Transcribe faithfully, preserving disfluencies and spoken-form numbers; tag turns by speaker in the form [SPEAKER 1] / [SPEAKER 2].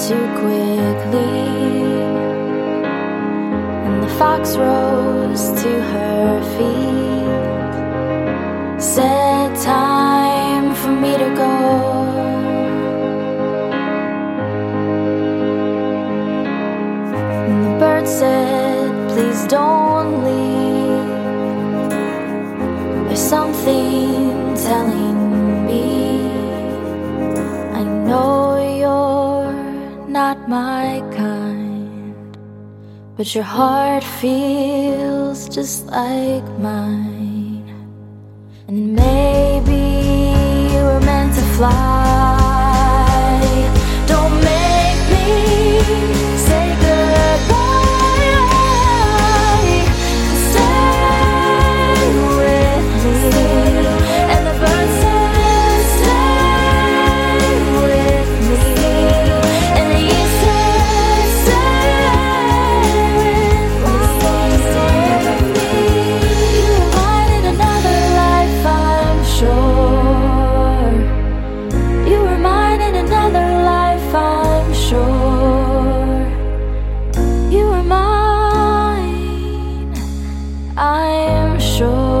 [SPEAKER 1] too quickly, and the fox rose to her feet, said time for me to go. And the bird said, please don't leave, there's something telling me, I know you're not my kind, but your heart feels just like mine. And maybe we're meant to fly. Don't make me say goodbye. Stay with me. And the bird said, stay with me. And the year said, stay with me. You were mine in another life, I'm sure. You were mine in another life, I'm sure. You were mine, I'm sure.